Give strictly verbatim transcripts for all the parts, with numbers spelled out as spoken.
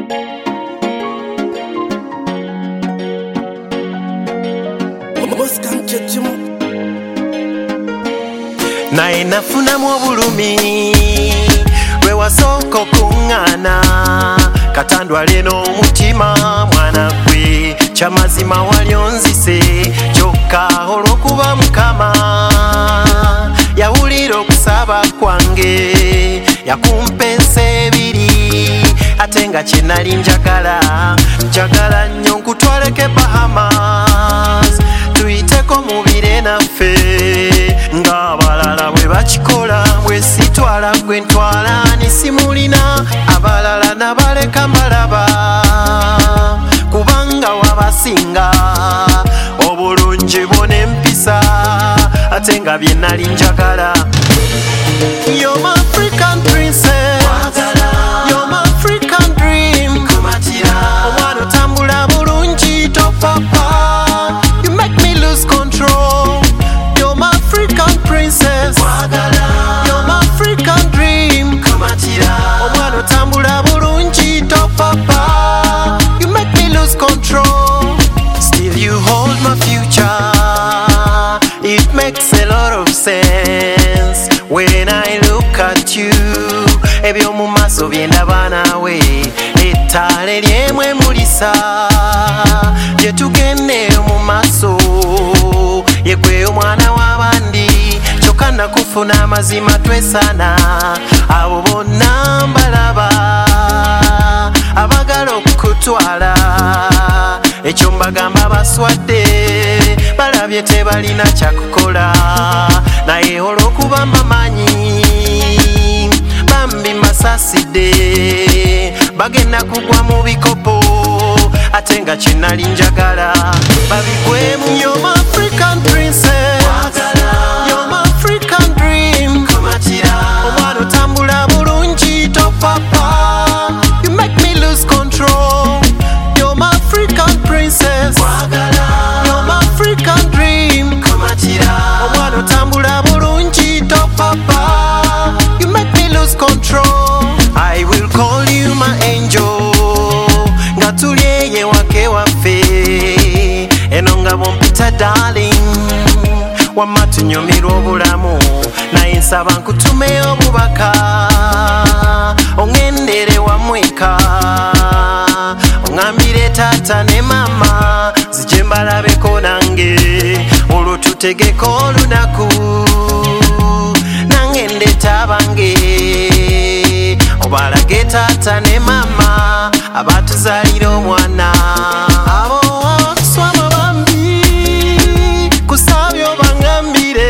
naye nafunamu obulumi lwe wasooka okuŋŋaana katandwale n'omutima mwana gwe kyamazima wali onzise kyokka olw'okuba Mukama yawulira okusaba kwange yakumpeesa ebiri ate nga kye nali njagala njagala nnyo nkutwaleko Bahamas tuyiteko mu bire naffe ng'abalala bwe bakikola bwe sitwala gwe ntwala nisimulina abalala nabaleka mbalaba kubanga wabasinga obulungi bwo n'empisa ate nga bye nali njagala. You're my African princess, you're my African dream, omwana otambula bulungi topapa, you make me lose control. You're my African princess, you're my African dream, omwana otambula bulungi topapa, you make me lose control. Still you hold my future, it makes a lot of sense when I look at you. Ebyo mu maaso bye ndaba naawe ettaala ery'emu emulisa gye tugende mu maaso ye gwe omwana w'abandi kyokka nakufuna amazima twesaana abo bonna mbalaba abagala okukutwala ekyo mbagamba baswadde balabye tebalina kyakukola naye olw'okuba mbamanyi bambi mbasaasidde bagenda kugwa mu bikopo ate nga kye nali njagala babigwemu. You're my African princess, you're my African dream, omwana otambula bulungi topapa, you make me lose control. You're my African princess, you're my African dream, omwana otambula bulungi topapa, you make me lose control. I will call you my angel nga tuli eye wake waffe eno nga bompita darling wamma tunyumirwa obulamu naye nsaba nkutume obubaka ongendere wamweka ongambire taata ne mama zije mbalabeko nange olwo tutegeko olunaku nange ndeeta bange obalage taata ne mama abatuzaalira omwana abo akuswama bambi kusabye obangambire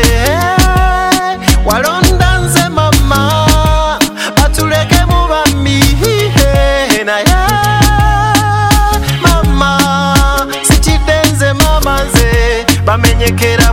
walonda nze mama batuleke mu bambi naye mama sitidde nze mama nze bamenyekera